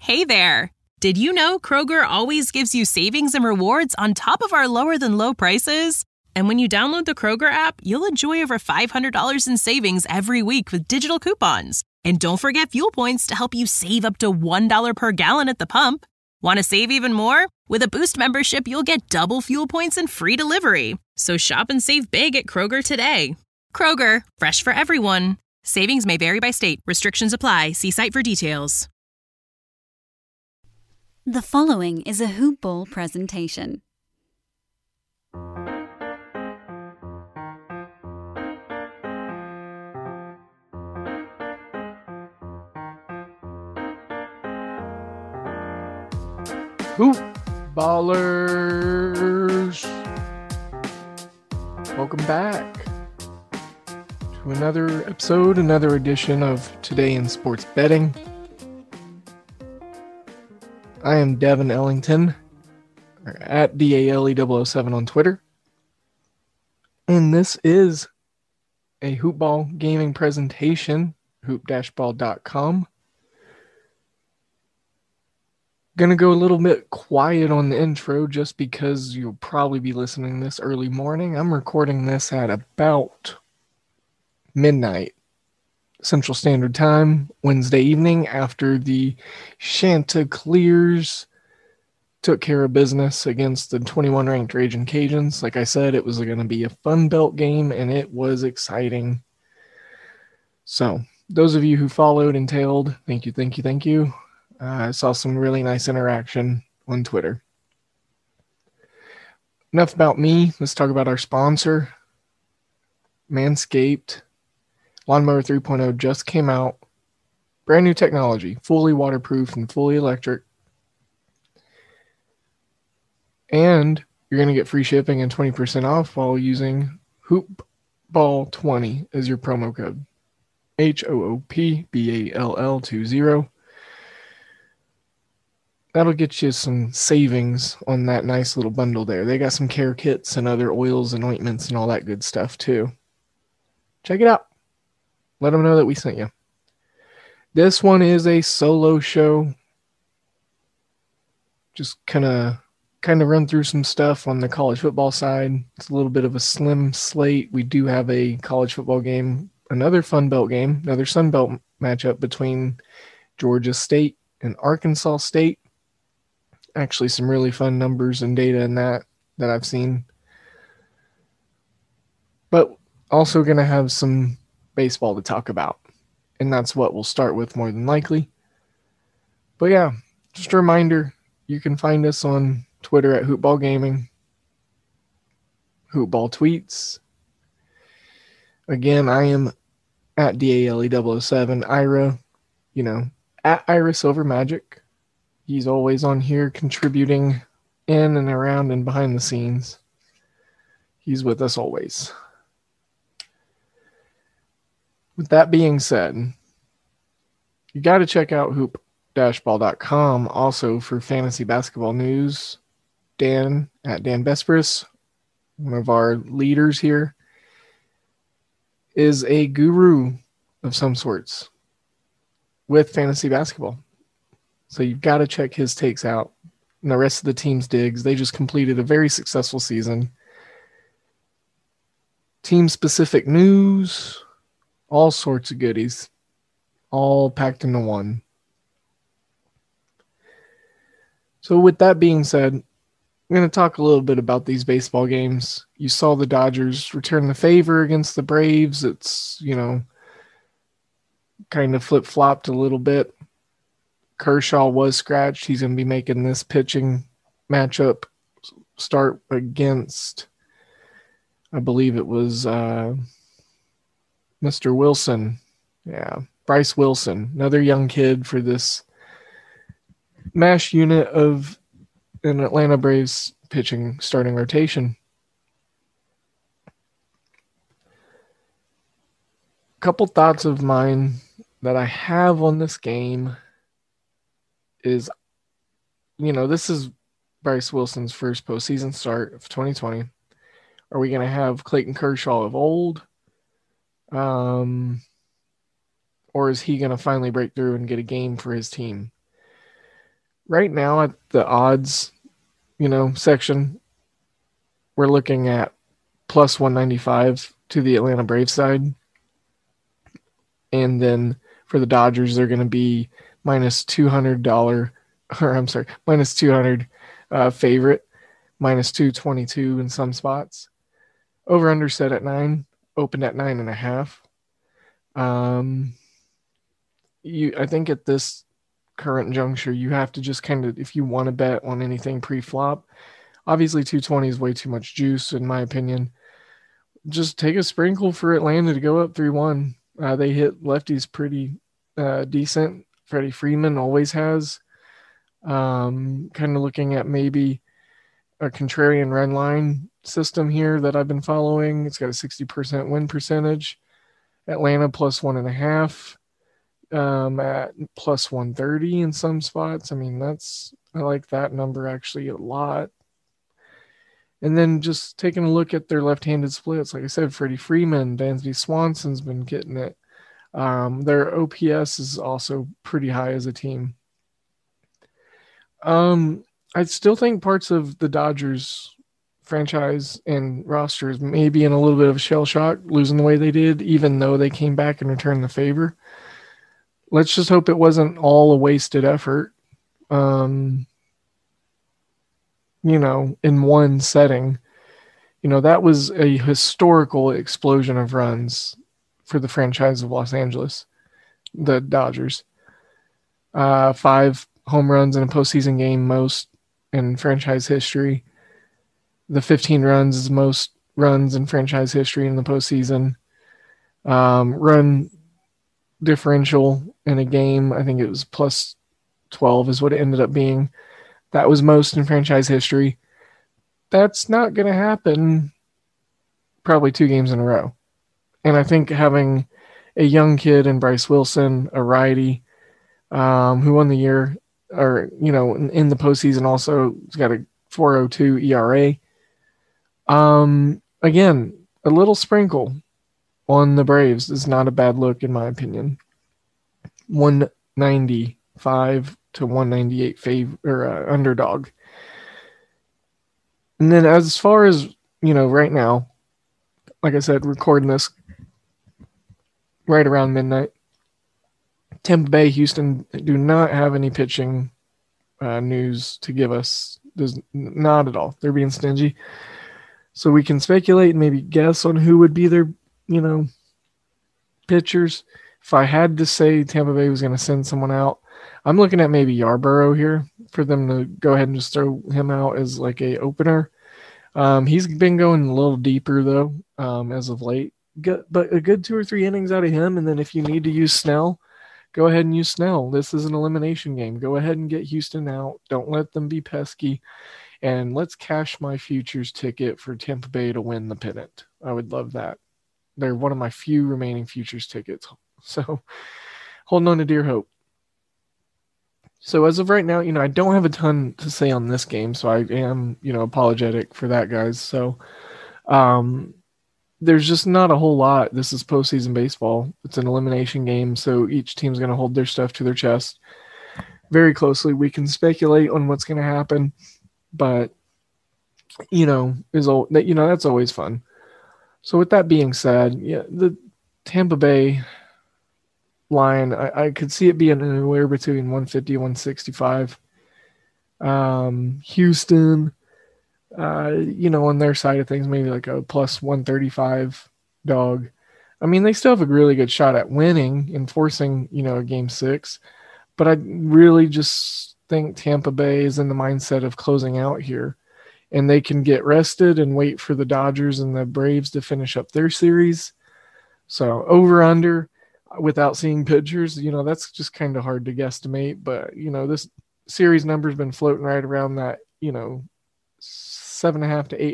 Hey there! Did you know Kroger always gives you savings and rewards on top of our lower-than-low prices? And when you download the Kroger app, you'll enjoy over $500 in savings every week with digital coupons. And don't forget fuel points to help you save up to $1 per gallon at the pump. Want to save even more? With a Boost membership, you'll get double fuel points and free delivery. So shop and save big at Kroger today. Kroger, fresh for everyone. Savings may vary by state. Restrictions apply. See site for details. The following is a Hoop Ball presentation. Hoop Ballers! Welcome back to another episode, another edition of Today in Sports Betting. I am Devin Ellington, at DALE007 on Twitter, and this is a Hoop Ball gaming presentation, hoop-ball.com. Gonna go a little bit quiet on the intro just because you'll probably be listening this early morning. I'm recording this at about midnight Central Standard Time, Wednesday evening, after the Chanticleers took care of business against the 21 ranked Raging Cajuns. Like I said, it was going to be a fun belt game, and it was exciting. So, those of you who followed and tailed, thank you. I saw some really nice interaction on Twitter. Enough about me. Let's talk about our sponsor, Manscaped. Lawnmower 3.0 just came out. Brand new technology, fully waterproof and fully electric. And you're going to get free shipping and 20% off while using HoopBall20 as your promo code. HOOPBALL20. That'll get you some savings on that nice little bundle there. They got some care kits and other oils and ointments and all that good stuff too. Check it out. Let them know that we sent you. This one is a solo show. Just kind of run through some stuff on the college football side. It's a little bit of a slim slate. We do have a college football game, another Fun Belt game, another Sun Belt matchup between Georgia State and Arkansas State. Actually, some really fun numbers and data in that I've seen. But also going to have some baseball to talk about, and that's what we'll start with more than likely. But yeah, just a reminder, you can find us on Twitter at Hoopball Gaming, Hoopball Tweets. Again, I am at DALE007. Ira, at Ira Silver Magic. He's always on here contributing in and around and behind the scenes. He's with us always. With that being said, you got to check out hoop-ball.com also for fantasy basketball news. Dan, at Dan Besbris, one of our leaders here, is a guru of some sorts with fantasy basketball. So you've got to check his takes out and the rest of the team's digs. They just completed a very successful season. Team-specific news, all sorts of goodies, all packed into one. So with that being said, I'm going to talk a little bit about these baseball games. You saw the Dodgers return the favor against the Braves. It's, kind of flip-flopped a little bit. Kershaw was scratched. He's going to be making this pitching matchup start against, I believe it was Mr. Wilson. Yeah, Bryce Wilson, another young kid for this MASH unit of an Atlanta Braves pitching starting rotation. Couple thoughts of mine that I have on this game is, this is Bryce Wilson's first postseason start of 2020. Are we going to have Clayton Kershaw of old? Or is he going to finally break through and get a game for his team? Right now at the odds, section, we're looking at plus 195 to the Atlanta Braves side. And then for the Dodgers, they're going to be minus $200, or I'm sorry, minus 200 favorite, minus 222 in some spots. Over under set at 9, opened at 9.5. I think at this current juncture, you have to just kind of, if you want to bet on anything pre-flop, obviously 220 is way too much juice in my opinion. Just take a sprinkle for Atlanta to go up 3-1. They hit lefties pretty decent. Freddie Freeman always has. Kind of looking at maybe a contrarian run line system here that I've been following. It's got a 60% win percentage. Atlanta plus 1.5. At plus 130 in some spots. I mean, I like that number actually a lot. And then just taking a look at their left-handed splits, like I said, Freddie Freeman, Dansby Swanson's been getting it. Their OPS is also pretty high as a team. I still think parts of the Dodgers franchise and rosters may be in a little bit of a shell shock, losing the way they did, even though they came back and returned the favor. Let's just hope it wasn't all a wasted effort, in one setting. That was a historical explosion of runs for the franchise of Los Angeles, the Dodgers. 5 home runs in a postseason game, most in franchise history. The 15 runs is most runs in franchise history in the postseason. Run differential in a game, I think it was plus 12 is what it ended up being. That was most in franchise history. That's not going to happen probably 2 games in a row. And I think having a young kid in Bryce Wilson, a righty, who won the year, or, in the postseason also, he's got a 4.02 ERA. Again, a little sprinkle on the Braves is not a bad look in my opinion. 195 to 198 underdog. And then as far as, right now, like I said, recording this right around midnight, Tampa Bay, Houston do not have any pitching news to give us. There's not at all. They're being stingy. So we can speculate and maybe guess on who would be their, pitchers. If I had to say Tampa Bay was going to send someone out, I'm looking at maybe Yarborough here for them to go ahead and just throw him out as like a opener. He's been going a little deeper though, as of late. But a good 2 or 3 innings out of him, and then if you need to use Snell, go ahead and use Snell. This is an elimination game. Go ahead and get Houston out. Don't let them be pesky. And let's cash my futures ticket for Tampa Bay to win the pennant. I would love that. They're one of my few remaining futures tickets. So holding on to dear hope. So as of right now, I don't have a ton to say on this game. So I am, apologetic for that, guys. So there's just not a whole lot. This is postseason baseball. It's an elimination game. So each team's going to hold their stuff to their chest very closely. We can speculate on what's going to happen. But, that's always fun. So with that being said, yeah, the Tampa Bay line, I could see it being anywhere between 150 and 165. Houston, on their side of things, maybe like a plus 135 dog. I mean, they still have a really good shot at winning and forcing, a game 6. But I really just think Tampa Bay is in the mindset of closing out here, and they can get rested and wait for the Dodgers and the Braves to finish up their series. So over under without seeing pitchers, that's just kind of hard to guesstimate. But, this series number has been floating right around that, 7.5 to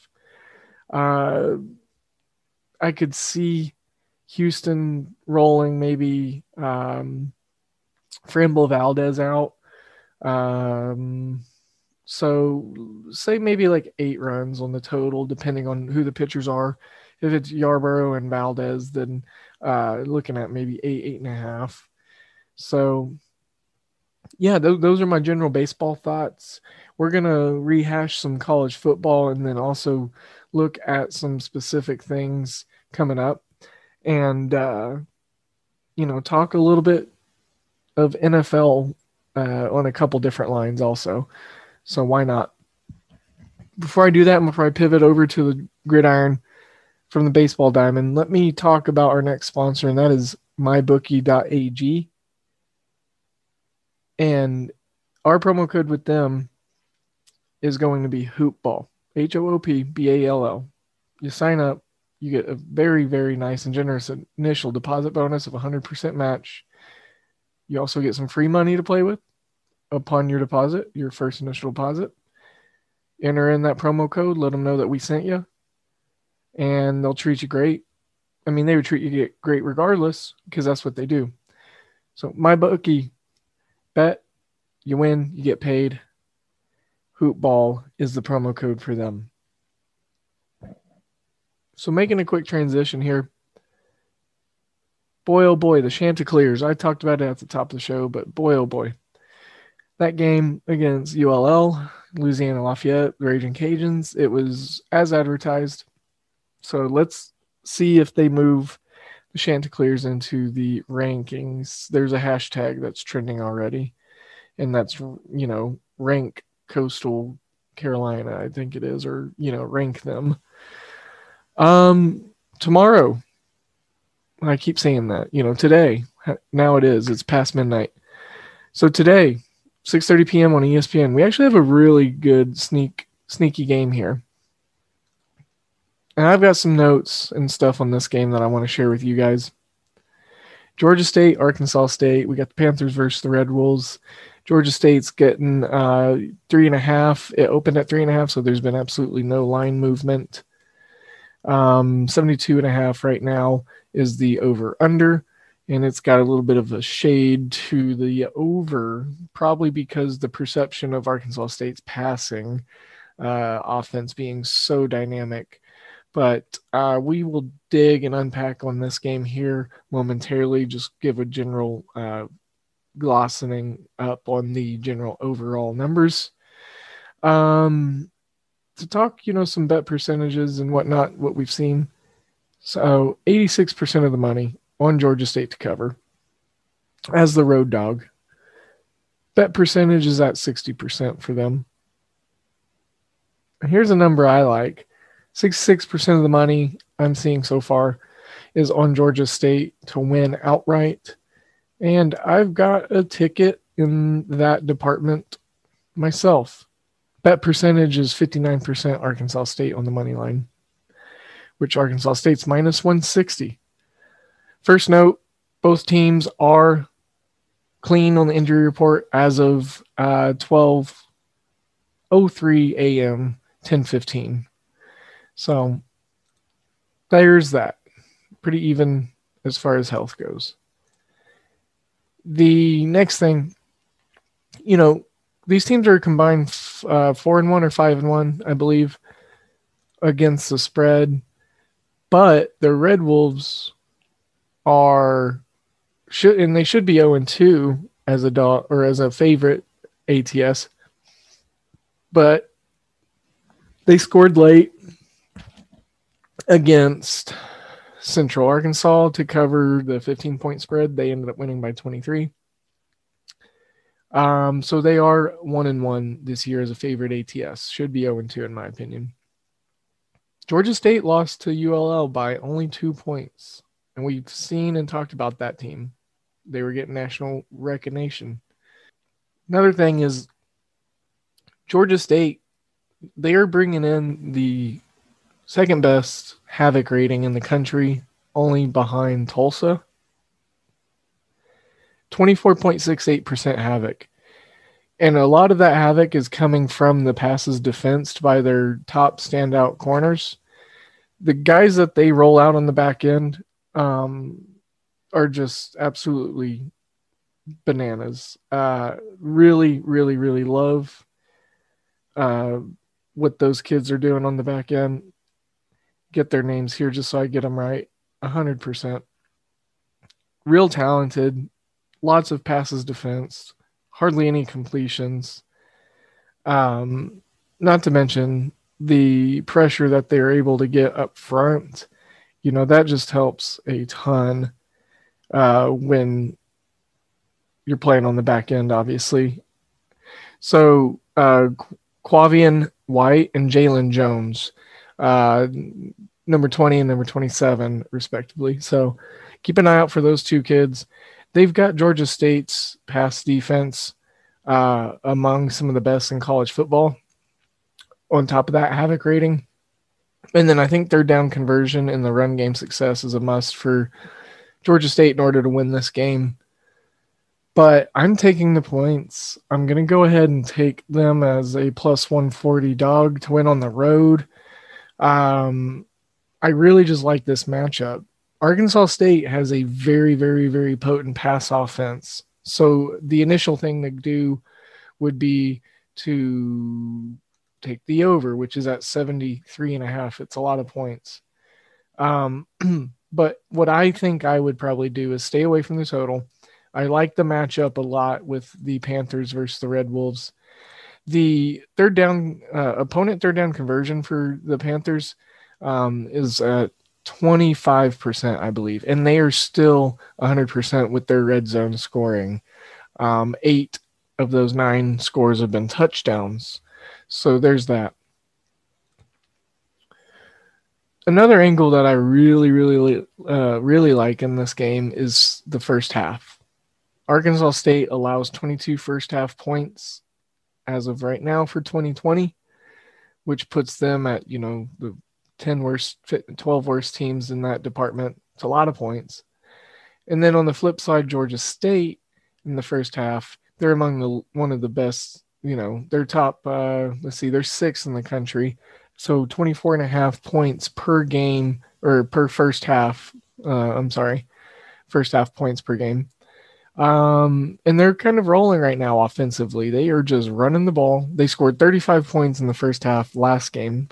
8.5. I could see Houston rolling maybe Framber Valdez out. So say maybe like 8 runs on the total, depending on who the pitchers are. If it's Yarborough and Valdez, then looking at maybe 8.5. So yeah, those are my general baseball thoughts. We're going to rehash some college football and then also look at some specific things coming up and, talk a little bit of NFL on a couple different lines also. So why not? Before I do that, before I pivot over to the gridiron from the baseball diamond, let me talk about our next sponsor, and that is mybookie.ag. And our promo code with them is going to be hoopball, HOOPBALL. You sign up, you get a very, very nice and generous initial deposit bonus of 100% match. You also get some free money to play with upon your deposit, your first initial deposit. Enter in that promo code, let them know that we sent you, and they'll treat you great. I mean, they would treat you great regardless because that's what they do. So, my bookie, bet, you win, you get paid. Hoopball is the promo code for them. So, making a quick transition here. Boy, oh boy, the Chanticleers. I talked about it at the top of the show, but boy, oh boy. That game against ULL, Louisiana Lafayette, the Raging Cajuns, it was as advertised. So let's see if they move the Chanticleers into the rankings. There's a hashtag that's trending already, and that's, rank Coastal Carolina, I think it is, or, rank them. Tomorrow, I keep saying that, today, now it's past midnight. So today, 6:30 p.m. on ESPN, we actually have a really good sneaky game here. And I've got some notes and stuff on this game that I want to share with you guys. Georgia State, Arkansas State. We got the Panthers versus the Red Wolves. Georgia State's getting 3.5. It opened at 3.5, so there's been absolutely no line movement. 72.5 right now is the over-under. And it's got a little bit of a shade to the over, probably because the perception of Arkansas State's passing offense being so dynamic. But we will dig and unpack on this game here momentarily, just give a general glossing up on the general overall numbers. To talk, some bet percentages and whatnot, what we've seen. So 86% of the money on Georgia State to cover as the road dog. Bet percentage is at 60% for them. Here's a number I like. 66% of the money I'm seeing so far is on Georgia State to win outright. And I've got a ticket in that department myself. Bet percentage is 59% Arkansas State on the money line, which Arkansas State's minus 160. First note, both teams are clean on the injury report as of 12:03 a.m., 10:15. So there's that. Pretty even as far as health goes. The next thing, these teams are combined 4-1 or 5-1, I believe, against the spread. But the Red Wolves they should be 0-2 as a dog or as a favorite ATS, but they scored late against Central Arkansas to cover the 15-point spread. They ended up winning by 23. So they are 1-1 this year as a favorite ATS. Should be 0-2 in my opinion. Georgia State lost to ULL by only 2 points. And we've seen and talked about that team. They were getting national recognition. Another thing is Georgia State, they are bringing in the second best Havoc rating in the country, only behind Tulsa. 24.68% Havoc. And a lot of that Havoc is coming from the passes defensed by their top standout corners. The guys that they roll out on the back end are just absolutely bananas. Really, really, really love what those kids are doing on the back end. Get their names here just so I get them right. 100%. Real talented. Lots of passes defense. hardly any completions. Not to mention the pressure that they're able to get up front. That just helps a ton when you're playing on the back end, obviously. So Quavian White and Jalen Jones, number 20 and number 27, respectively. So keep an eye out for those two kids. They've got Georgia State's pass defense among some of the best in college football. On top of that, havoc rating. And then I think third down conversion and the run game success is a must for Georgia State in order to win this game. But I'm taking the points. I'm going to go ahead and take them as a plus 140 dog to win on the road. I really just like this matchup. Arkansas State has a very, very, very potent pass offense. So the initial thing to do would be to take the over, which is at 73.5. It's a lot of points. But what I think I would probably do is stay away from the total. I like the matchup a lot with the Panthers versus the Red Wolves. The third down opponent third down conversion for the Panthers is at 25%, I believe, and they are still 100% with their red zone scoring. 8 of those 9 scores have been touchdowns. So there's that. Another angle that I really, really, really like in this game is the first half. Arkansas State allows 22 first half points as of right now for 2020, which puts them at, the 12 worst teams in that department. It's a lot of points. And then on the flip side, Georgia State in the first half, they're among one of the best, they're top, they're 6th in the country. So 24.5 points per game or per first half. First half points per game. And they're kind of rolling right now offensively. They are just running the ball. They scored 35 points in the first half last game.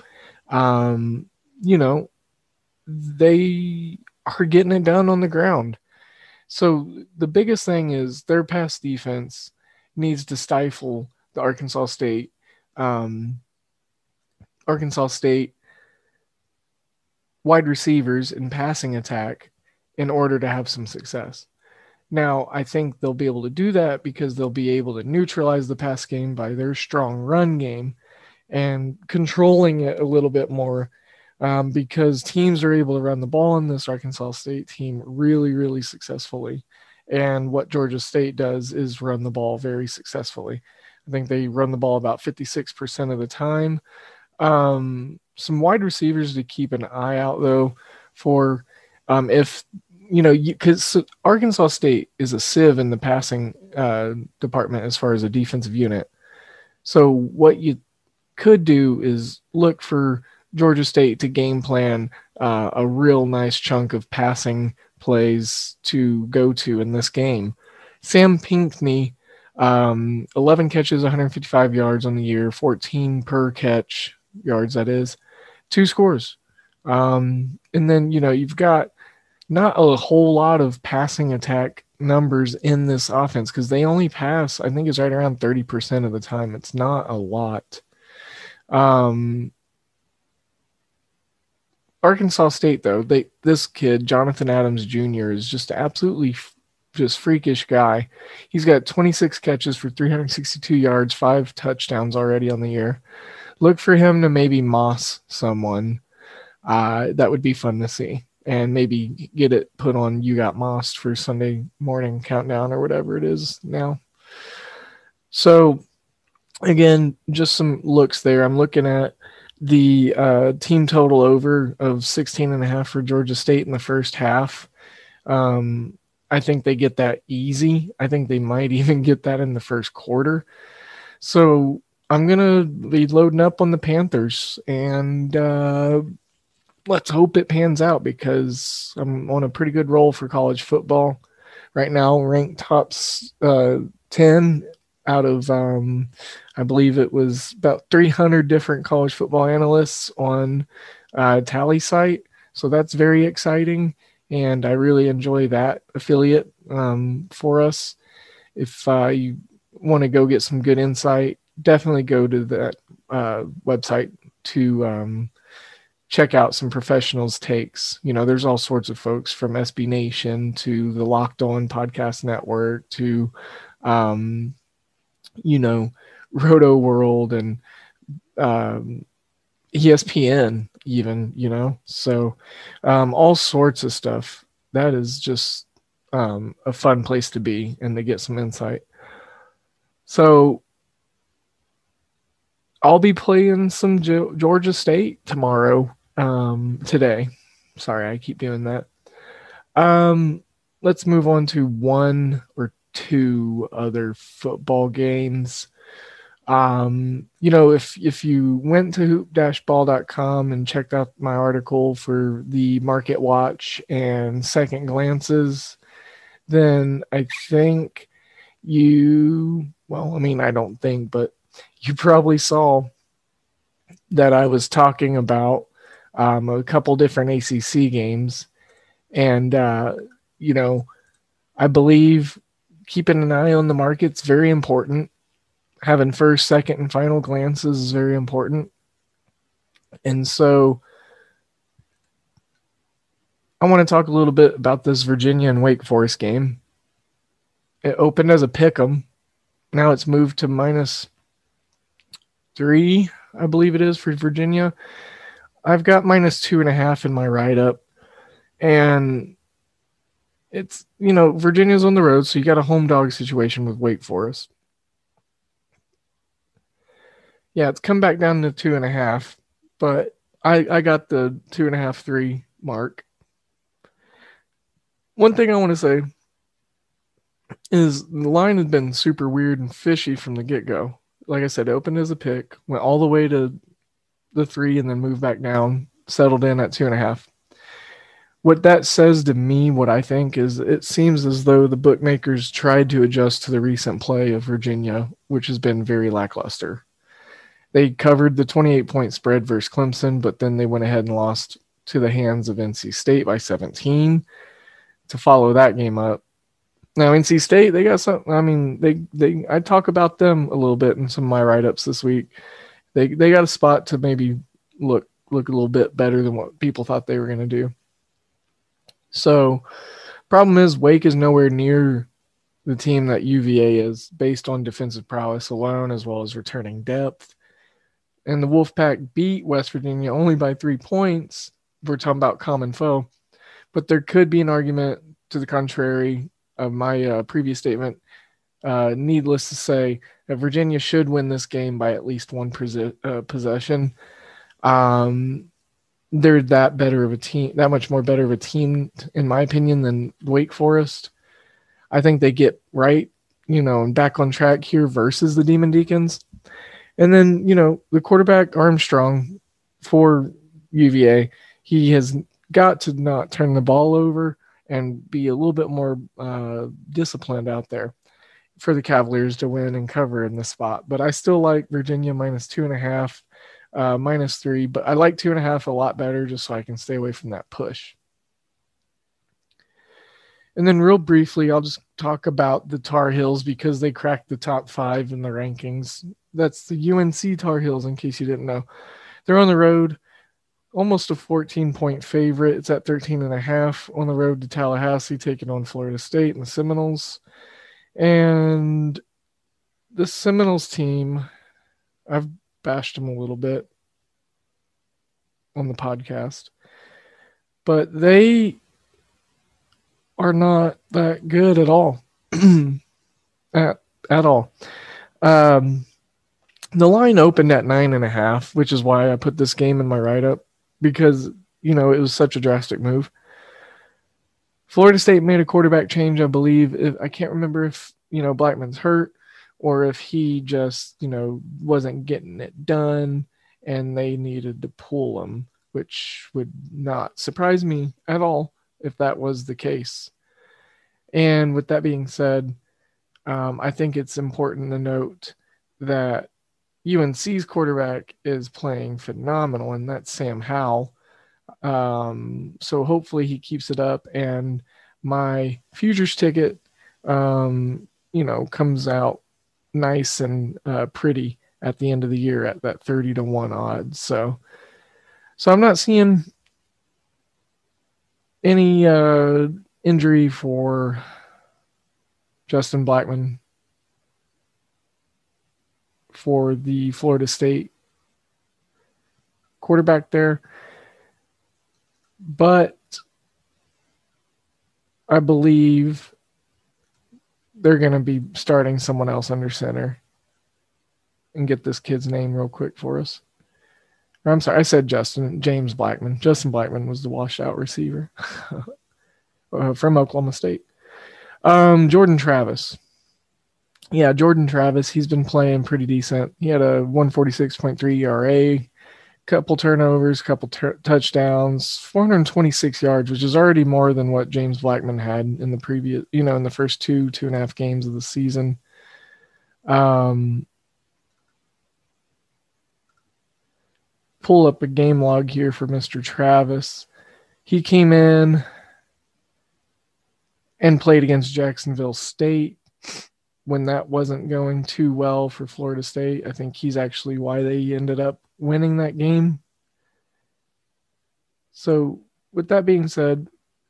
They are getting it done on the ground. So the biggest thing is their pass defense needs to stifle the Arkansas State wide receivers in passing attack in order to have some success. Now, I think they'll be able to do that because they'll be able to neutralize the pass game by their strong run game and controlling it a little bit more because teams are able to run the ball in this Arkansas State team really, really successfully. And what Georgia State does is run the ball very successfully. I think they run the ball about 56% of the time. Some wide receivers to keep an eye out, though, for if – because Arkansas State is a sieve in the passing department as far as a defensive unit. So what you could do is look for Georgia State to game plan a real nice chunk of passing plays to go to in this game. Sam Pinckney, 11 catches, 155 yards on the year, 14 per catch yards, that is, 2 scores. And then, you've got not a whole lot of passing attack numbers in this offense because they only pass, I think it's right around 30% of the time. It's not a lot. Arkansas State, though, this kid, Jonathan Adams Jr., is just absolutely just freakish guy. He's got 26 catches for 362 yards, 5 touchdowns already on the year. Look for him to maybe moss someone. That would be fun to see. And maybe get it put on You Got Mossed for Sunday morning countdown or whatever it is now. So, again, just some looks there. I'm looking at the team total over of 16.5 for Georgia State in the first half. I think they get that easy. I think they might even get that in the first quarter. So I'm going to be loading up on the Panthers, and let's hope it pans out because I'm on a pretty good roll for college football right now, ranked top 10 out of, I believe it was about 300 different college football analysts on Tally site. So that's very exciting, and I really enjoy that affiliate for us. If you want to go get some good insight, definitely go to that website to check out some professionals' takes. There's all sorts of folks from SB Nation to the Locked On Podcast Network to, Roto World and ESPN even, so all sorts of stuff. That is just a fun place to be and to get some insight. So I'll be playing some Georgia State tomorrow. Today. Sorry, I keep doing that. Let's move on to one or two other football games. If you went to hoop-ball.com and checked out my article for the Market Watch and Second Glances, then I think I don't think, but you probably saw that I was talking about a couple different ACC games. And, I believe keeping an eye on the market's very important. Having first, second, and final glances is very important. And so I want to talk a little bit about this Virginia and Wake Forest game. It opened as a pick'em. Now it's moved to -3, I believe it is, for Virginia. I've got -2.5 in my write-up. And it's, Virginia's on the road, so you got a home dog situation with Wake Forest. Yeah, it's come back down to 2.5, but I got the 2.5, 3 mark. One thing I want to say is the line has been super weird and fishy from the get-go. Like I said, it opened as a pick, went all the way to the 3, and then moved back down, settled in at 2.5. What that says to me, what I think, is it seems as though the bookmakers tried to adjust to the recent play of Virginia, which has been very lackluster. They covered the 28-point spread versus Clemson, but then they went ahead and lost to the hands of NC State by 17 to follow that game up. Now, NC State, they got some. I mean, I talk about them a little bit in some of my write-ups this week. They got a spot to maybe look a little bit better than what people thought they were going to do. So, problem is, Wake is nowhere near the team that UVA is, based on defensive prowess alone, as well as returning depth. And the Wolfpack beat West Virginia only by 3 points. We're talking about common foe. But there could be an argument to the contrary of my previous statement. Needless to say, that Virginia should win this game by at least one possession. They're that better of a team, that much more better of a team, in my opinion, than Wake Forest. I think they get right, and back on track here versus the Demon Deacons. And then, the quarterback Armstrong for UVA, he has got to not turn the ball over and be a little bit more disciplined out there for the Cavaliers to win and cover in the spot. But I still like Virginia -2.5, -3, but I like 2.5 a lot better just so I can stay away from that push. And then real briefly, I'll just talk about the Tar Heels because they cracked the top 5 in the rankings. That's the UNC Tar Heels, in case you didn't know. They're on the road, almost a 14-point favorite. It's at 13.5 on the road to Tallahassee, taking on Florida State and the Seminoles. And the Seminoles team, I've bashed them a little bit on the podcast, but they are not that good at all. at all. The line opened at 9.5, which is why I put this game in my write-up, because, it was such a drastic move. Florida State made a quarterback change, I believe. I can't remember if, Blackman's hurt or if he just, wasn't getting it done and they needed to pull him, which would not surprise me at all if that was the case. And with that being said, I think it's important to note that UNC's quarterback is playing phenomenal, and that's Sam Howell. So hopefully he keeps it up, and my futures ticket, comes out nice and pretty at the end of the year at that 30-1 odds. So I'm not seeing any injury for Justin Blackmon for the Florida State quarterback there. But I believe they're going to be starting someone else under center. And get this kid's name real quick for us. Or, I'm sorry, I said James Blackmon. Justin Blackmon was the washout receiver from Oklahoma State. Jordan Travis. Yeah, Jordan Travis, he's been playing pretty decent. He had a 146.3 ERA, couple turnovers, couple touchdowns, 426 yards, which is already more than what James Blackmon had in the previous, in the first 2.5 games of the season. Pull up a game log here for Mr. Travis. He came in and played against Jacksonville State when that wasn't going too well for Florida State. I think he's actually why they ended up winning that game. So with that being said,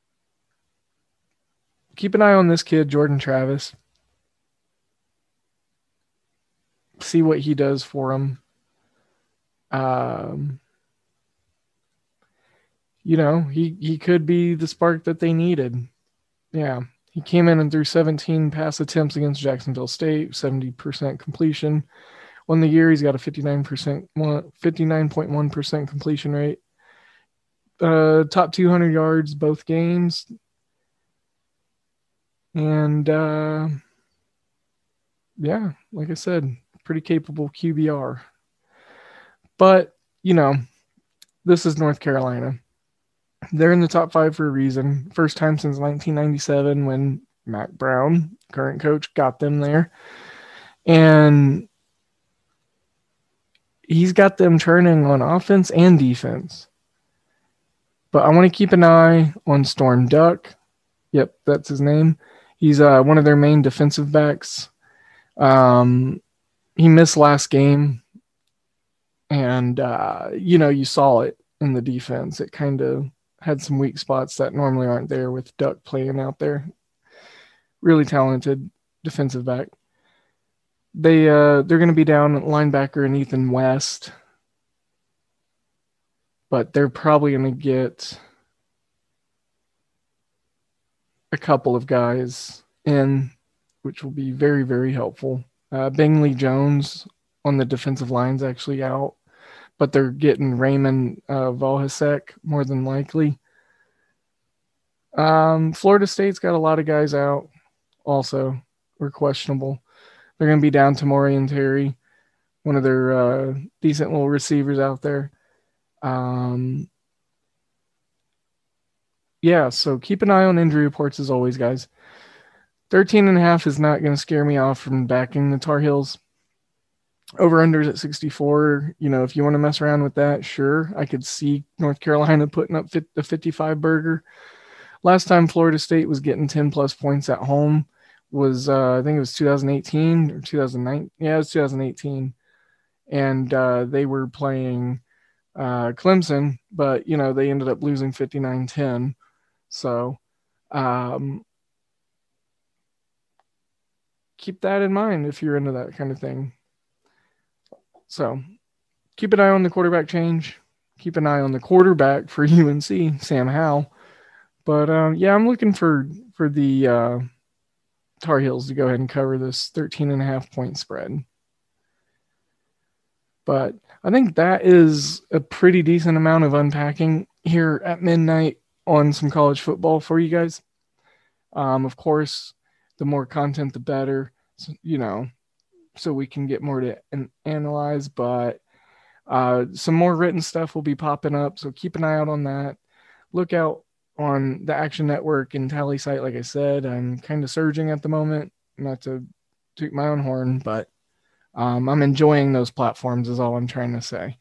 keep an eye on this kid, Jordan Travis. See what he does for him. He could be the spark that they needed. Yeah. He came in and threw 17 pass attempts against Jacksonville State, 70% completion. On the year, he's got a 59.1% completion rate. Top 200 yards both games. And, like I said, pretty capable QBR. But, this is North Carolina. They're in the top 5 for a reason. First time since 1997 when Mack Brown, current coach, got them there. And he's got them turning on offense and defense. But I want to keep an eye on Storm Duck. Yep, that's his name. He's one of their main defensive backs. He missed last game. And, you saw it in the defense. It kind of had some weak spots that normally aren't there with Duck playing out there. Really talented defensive back. They're going to be down linebacker and Ethan West. But they're probably going to get a couple of guys in, which will be very, very helpful. Bingley Jones on the defensive line's actually out, but they're getting Raymond Volhasek more than likely. Florida State's got a lot of guys out also, or questionable. They're going to be down to Tamorrion Terry, one of their decent little receivers out there. So keep an eye on injury reports as always, guys. 13.5 is not going to scare me off from backing the Tar Heels. Over-unders at 64. If you want to mess around with that, sure. I could see North Carolina putting up a 55 burger. Last time Florida State was getting 10-plus points at home was, I think it was 2018 or 2009. Yeah, it was 2018. And they were playing Clemson, but, they ended up losing 59-10. So keep that in mind if you're into that kind of thing. So keep an eye on the quarterback change. Keep an eye on the quarterback for UNC, Sam Howell. But, I'm looking for the Tar Heels to go ahead and cover this 13.5 point spread. But I think that is a pretty decent amount of unpacking here at midnight on some college football for you guys. Of course, the more content, the better, so we can get more to analyze. But some more written stuff will be popping up, so keep an eye out on that. Look out on the Action Network and Tally site. Like I said, I'm kind of surging at the moment, not to toot my own horn, but I'm enjoying those platforms is all I'm trying to say.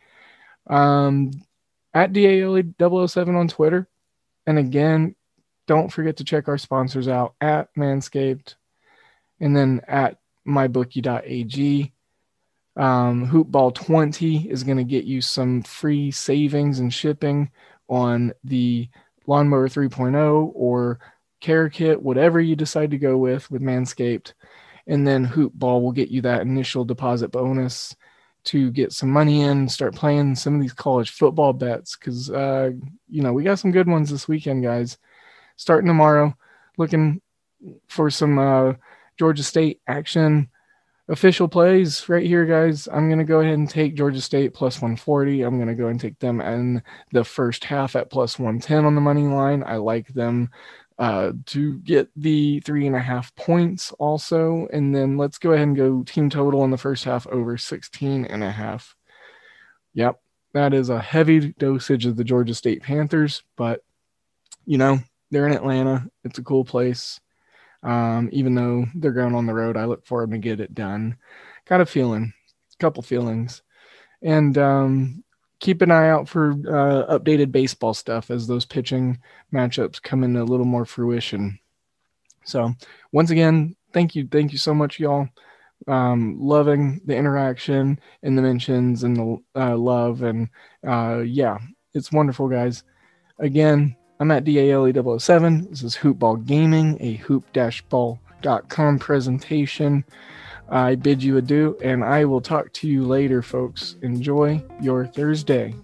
At DALE007 on Twitter. And again, don't forget to check our sponsors out at Manscaped and then at mybookie.ag. Hoopball 20 is going to get you some free savings and shipping on the Lawnmower 3.0 or Care Kit, whatever you decide to go with Manscaped. And then Hoopball will get you that initial deposit bonus to get some money in and start playing some of these college football bets. Because, we got some good ones this weekend, guys. Starting tomorrow, looking for some Georgia State action. Official plays right here, guys. I'm going to go ahead and take Georgia State plus 140. I'm going to go ahead and take them in the first half at plus 110 on the money line. I like them to get the 3.5 points also. And then let's go ahead and go team total in the first half over 16.5. Yep, that is a heavy dosage of the Georgia State Panthers, but, they're in Atlanta. It's a cool place. Even though they're going on the road, I look for them to get it done. Got a couple feelings. And keep an eye out for updated baseball stuff as those pitching matchups come into a little more fruition. So once again, thank you so much, y'all. Loving the interaction and the mentions and the love. And it's wonderful, guys. Again, I'm at DALE007. This is Hoopball Gaming, a hoop-ball.com presentation. I bid you adieu, and I will talk to you later, folks. Enjoy your Thursday.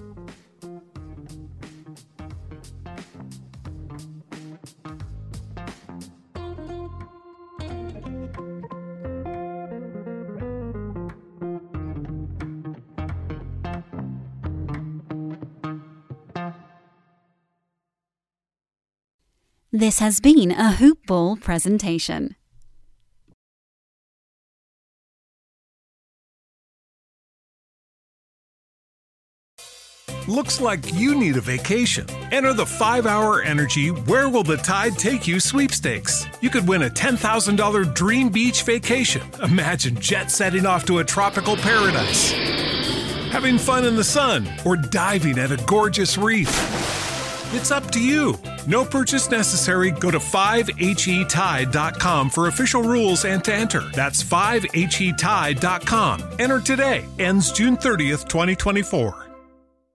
This has been a Hoop Ball presentation. Looks like you need a vacation. Enter the 5-Hour Energy Where Will the Tide Take You sweepstakes. You could win a $10,000 dream beach vacation. Imagine jet setting off to a tropical paradise, having fun in the sun, or diving at a gorgeous reef. It's up to you. No purchase necessary. Go to 5HETide.com for official rules and to enter. That's 5HETide.com. Enter today. Ends June 30th, 2024.